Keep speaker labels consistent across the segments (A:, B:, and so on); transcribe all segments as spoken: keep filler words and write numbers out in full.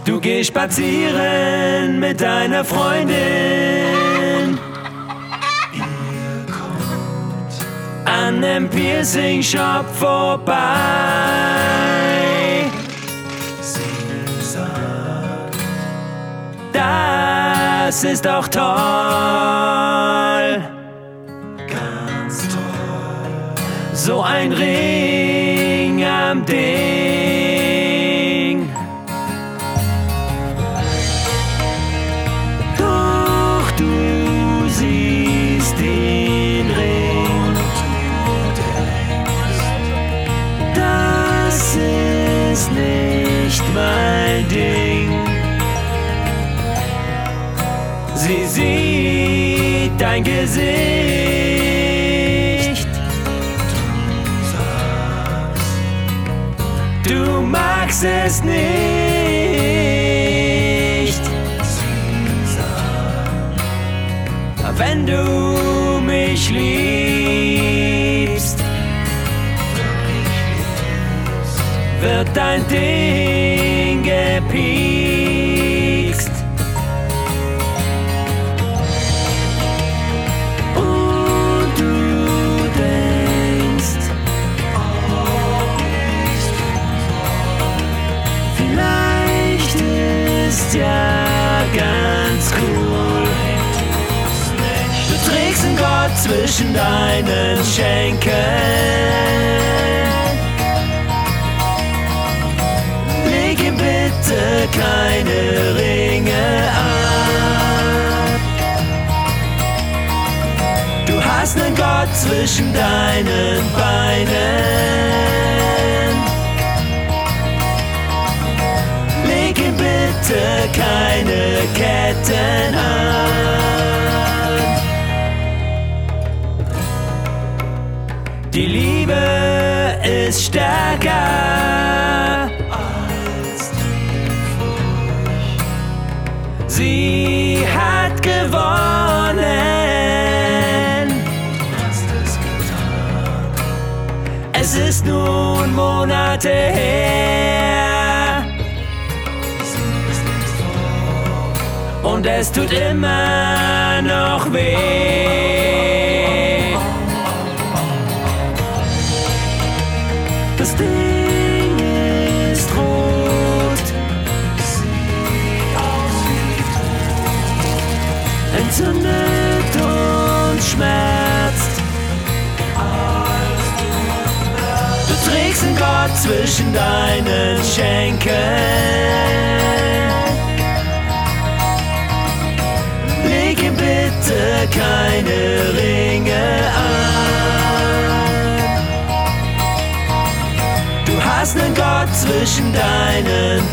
A: Du gehst spazieren mit deiner Freundin. Ihr kommt an nem Piercing-Shop vorbei. Sie sagt, das ist doch toll. Ganz toll. So ein Ring am Ding. Doch du siehst den Ring. Das ist nicht mein Ding. Sie sieht dein Gesicht. Du magst es nicht. Wenn du mich liebst, wird dein Ding gepiekst. Und du denkst, vielleicht ist ja ganz cool. Du trägst einen Gott zwischen deinen Schenkeln. Leg ihm bitte keine Ringe an. Du hast einen Gott zwischen deinen Beinen. Leg ihm bitte keine Ketten an. Die Liebe ist stärker als die Furcht. Sie hat gewonnen. Du hast es getan. Es ist nun Monate her. Sie ist nicht fort. Und es tut immer noch weh. Das Ding ist rot. Sieht aus wie tot. Entzündet und schmerzt. Du trägst einen Gott zwischen deinen Schenkeln. Leg ihm bitte keine Ringe an. Du hast einen Gott zwischen deinen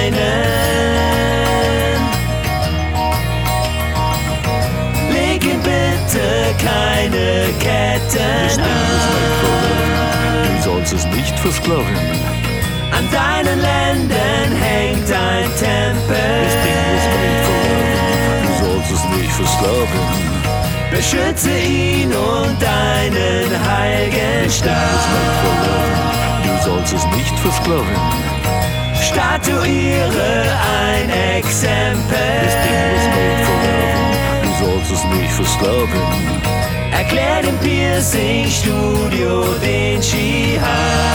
A: Beinen. Leg ihm bitte keine Ketten an.
B: Du sollst es nicht versklaven.
A: An deinen Lenden hängt ein Tempel.
B: Das Ding ist made for love. Du sollst es nicht versklaven.
A: Beschütze ihn und deinen heiligen Stab.
B: Du sollst es nicht versklaven.
A: Statuiere ein Exempel.
B: Das Ding ist made for love. Du sollst es nicht versklaven.
A: Erklär dem Piercing-Studio den Schihad.